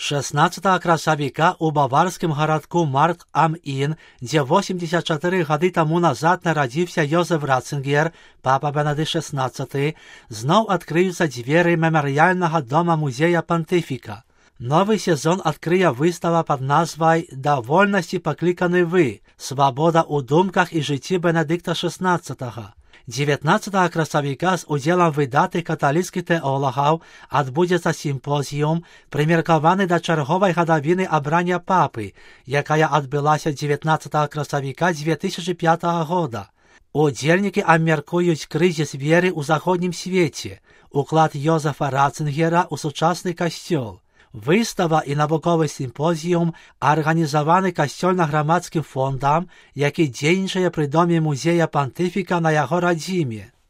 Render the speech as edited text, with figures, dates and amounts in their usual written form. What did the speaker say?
16 красавіка у баварскім гарадку Марк-ам-Ін, дзе 84 гады таму назад нарадзіўся Йозеф Ратцингер, папа Бенедыкт XVI, зноў адкрыюцца дзверы мемарыяльнага дома музея пантыфіка. Новы сезон адкрые выстава пад назвай «Да вольнасці пакліканы вы. Свабода ў думках і жыцці Бенедыкта XVI». 19 красавіка з удзелам выдатых каталіцкіх тэолагаў адбудзецца сімпозіум, прымеркаваны да чарговай гадавіны абрання папы, якая адбылася 19 красавіка 2005 года. Удзельнікі абмяркуюць крызіс веры ў заходнім свеце, уклад Йозефа Ратцингера ў сучасны касцёл. Выстава і навуковы сімпозіум арганізаваны касцёльна-грамадскім фондам, які дзейнічае пры доме музея пантыфіка на яго радзіме.